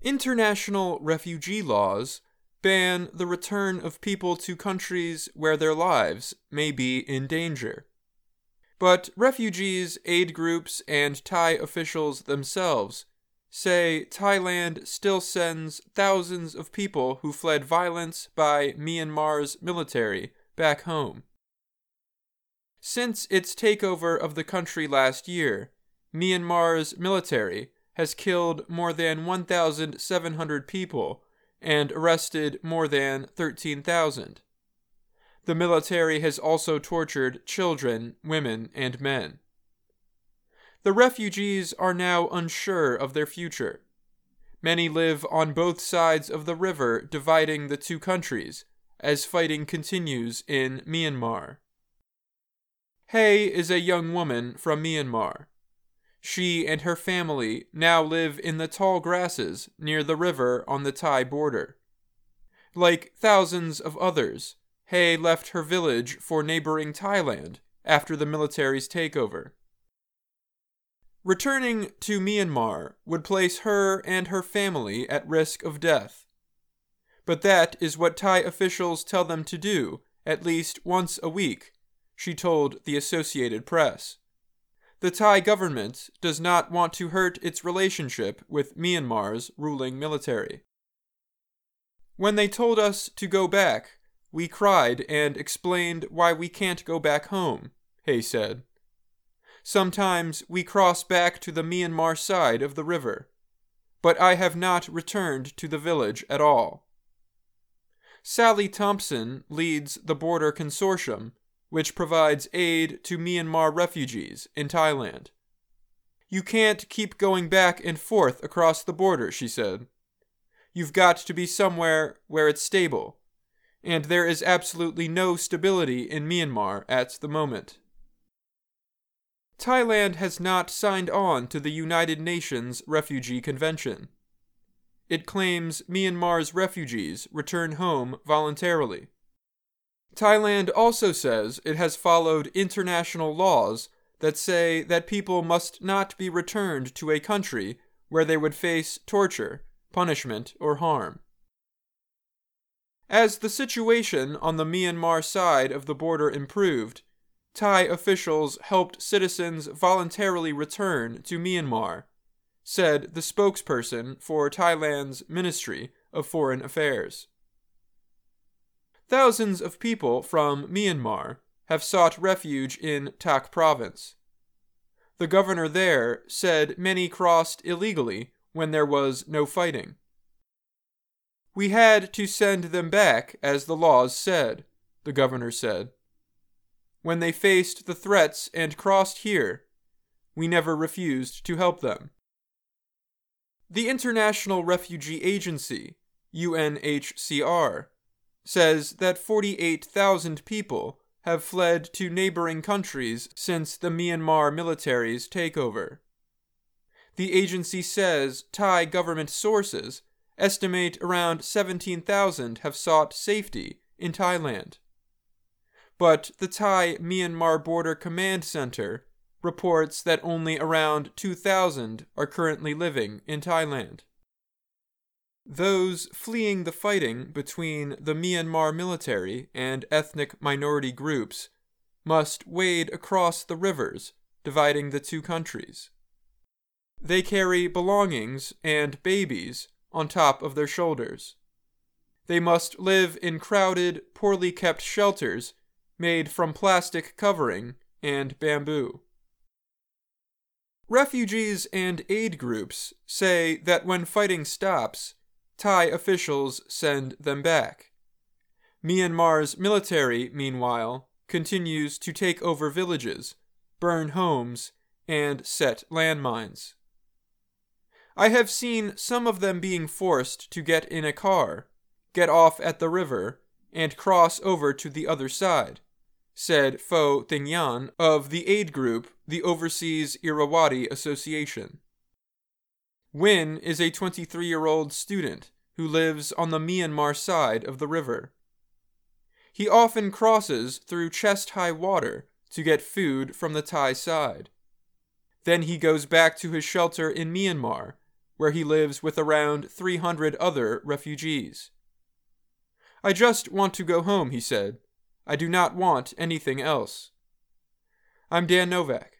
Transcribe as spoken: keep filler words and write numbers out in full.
International refugee laws ban the return of people to countries where their lives may be in danger. But refugees, aid groups, and Thai officials themselves say Thailand still sends thousands of people who fled violence by Myanmar's military back home. Since its takeover of the country last year, Myanmar's military has killed more than one thousand seven hundred people and arrested more than thirteen thousand. The military has also tortured children, women, and men. The refugees are now unsure of their future. Many live on both sides of the river dividing the two countries, as fighting continues in Myanmar. Hay is a young woman from Myanmar. She and her family now live in the tall grasses near the river on the Thai border. Like thousands of others, Hay left her village for neighboring Thailand after the military's takeover. Returning to Myanmar would place her and her family at risk of death. But that is what Thai officials tell them to do at least once a week, she told the Associated Press. The Thai government does not want to hurt its relationship with Myanmar's ruling military. When they told us to go back, we cried and explained why we can't go back home, Hay said. Sometimes we cross back to the Myanmar side of the river, but I have not returned to the village at all. Sally Thompson leads the Border Consortium, which provides aid to Myanmar refugees in Thailand. You can't keep going back and forth across the border, she said. You've got to be somewhere where it's stable, and there is absolutely no stability in Myanmar at the moment. Thailand has not signed on to the United Nations Refugee Convention. It claims Myanmar's refugees return home voluntarily. Thailand also says it has followed international laws that say that people must not be returned to a country where they would face torture, punishment, or harm. As the situation on the Myanmar side of the border improved, Thai officials helped citizens voluntarily return to Myanmar, said the spokesperson for Thailand's Ministry of Foreign Affairs. Thousands of people from Myanmar have sought refuge in Tak Province. The governor there said many crossed illegally when there was no fighting. We had to send them back as the laws said, the governor said. When they faced the threats and crossed here, we never refused to help them. The International Refugee Agency, U N H C R, says that forty-eight thousand people have fled to neighboring countries since the Myanmar military's takeover. The agency says Thai government sources estimate around seventeen thousand have sought safety in Thailand. But the Thai-Myanmar Border Command Center reports that only around two thousand are currently living in Thailand. Those fleeing the fighting between the Myanmar military and ethnic minority groups must wade across the rivers dividing the two countries. They carry belongings and babies on top of their shoulders. They must live in crowded, poorly kept shelters made from plastic covering and bamboo. Refugees and aid groups say that when fighting stops, Thai officials send them back. Myanmar's military, meanwhile, continues to take over villages, burn homes, and set landmines. I have seen some of them being forced to get in a car, get off at the river, and cross over to the other side, said Pho Tinh Yan of the aid group, the Overseas Irrawaddy Association. Win is a twenty-three-year-old student who lives on the Myanmar side of the river. He often crosses through chest-high water to get food from the Thai side. Then he goes back to his shelter in Myanmar, where he lives with around three hundred other refugees. "I just want to go home," he said. "I do not want anything else." I'm Dan Novak.